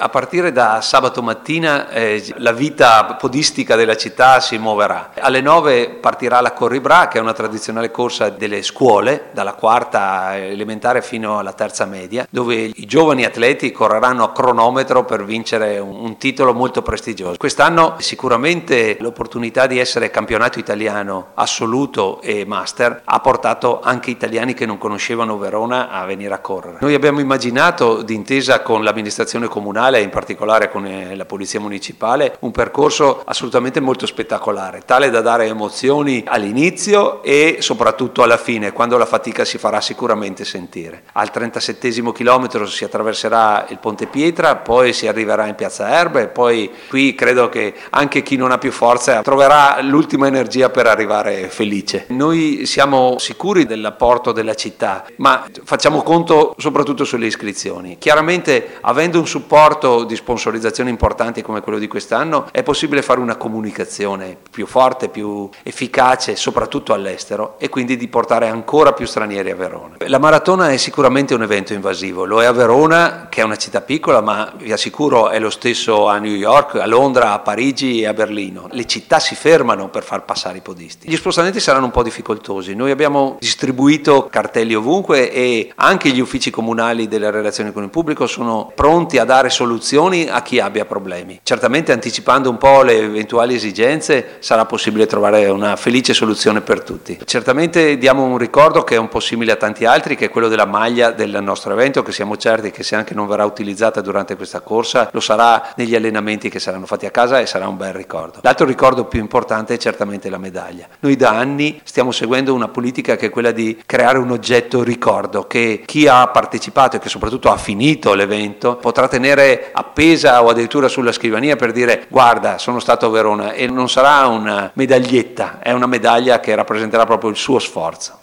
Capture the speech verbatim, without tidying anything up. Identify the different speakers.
Speaker 1: a partire da sabato mattina eh, la vita podistica della città si muoverà. Alle nove partirà la Corribra, che è una tradizionale corsa delle scuole, dalla quarta elementare fino alla terza media, dove i giovani atleti correranno a cronometro per vincere un, un titolo molto prestigioso. Quest'anno sicuramente l'opportunità di essere campionato italiano assoluto e master ha portato anche italiani che non conoscevano Verona a venire a correre. Noi abbiamo immaginato, d'intesa con l'amministrazione comunale e in particolare con la polizia municipale, un percorso assolutamente molto spettacolare, tale da dare emozioni all'inizio e soprattutto alla fine, quando la fatica si farà sicuramente sentire. Al trentasettesimo chilometro si attraverserà il Ponte Pietra, poi si arriverà in Piazza Erbe, poi qui credo che anche chi non ha più forza troverà l'ultima energia per arrivare felice. Noi siamo sicuri dell'apporto della città, ma facciamo conto soprattutto sulle iscrizioni. Chiaramente, avendo un supporto di sponsorizzazione importanti come quello di quest'anno, è possibile fare una comunicazione più forte, più efficace, soprattutto all'estero, e quindi di portare ancora più stranieri a Verona. La maratona è sicuramente un evento invasivo, lo è a Verona, che è una città piccola, ma vi assicuro è lo stesso a New York, a Londra, a Parigi e a Berlino. Le città si fermano per far passare i podisti. Gli spostamenti saranno un po' difficoltosi. Noi abbiamo distribuito cartelli ovunque e anche gli uffici comunali delle relazioni con il pubblico sono pronti a dare soluzioni a chi abbia problemi. Certamente, anticipando un po' le eventuali esigenze, sarà possibile trovare una felice soluzione per tutti. Certamente diamo un ricordo che è un po' simile a tanti altri, che è quello della maglia del nostro evento, che siamo certi che se anche non verrà utilizzata durante questa corsa, lo sarà negli allenamenti che saranno fatti a casa e sarà un bel ricordo. L'altro ricordo più importante è certamente la medaglia. Noi da anni stiamo seguendo una politica che è quella di creare un oggetto ricordo che chi ha partecipato e che soprattutto ha finito l'evento potrà tenere appesa o addirittura sulla scrivania per dire: guarda, sono stato a Verona. E non sarà una medaglietta, è una medaglia che rappresenterà proprio il suo sforzo.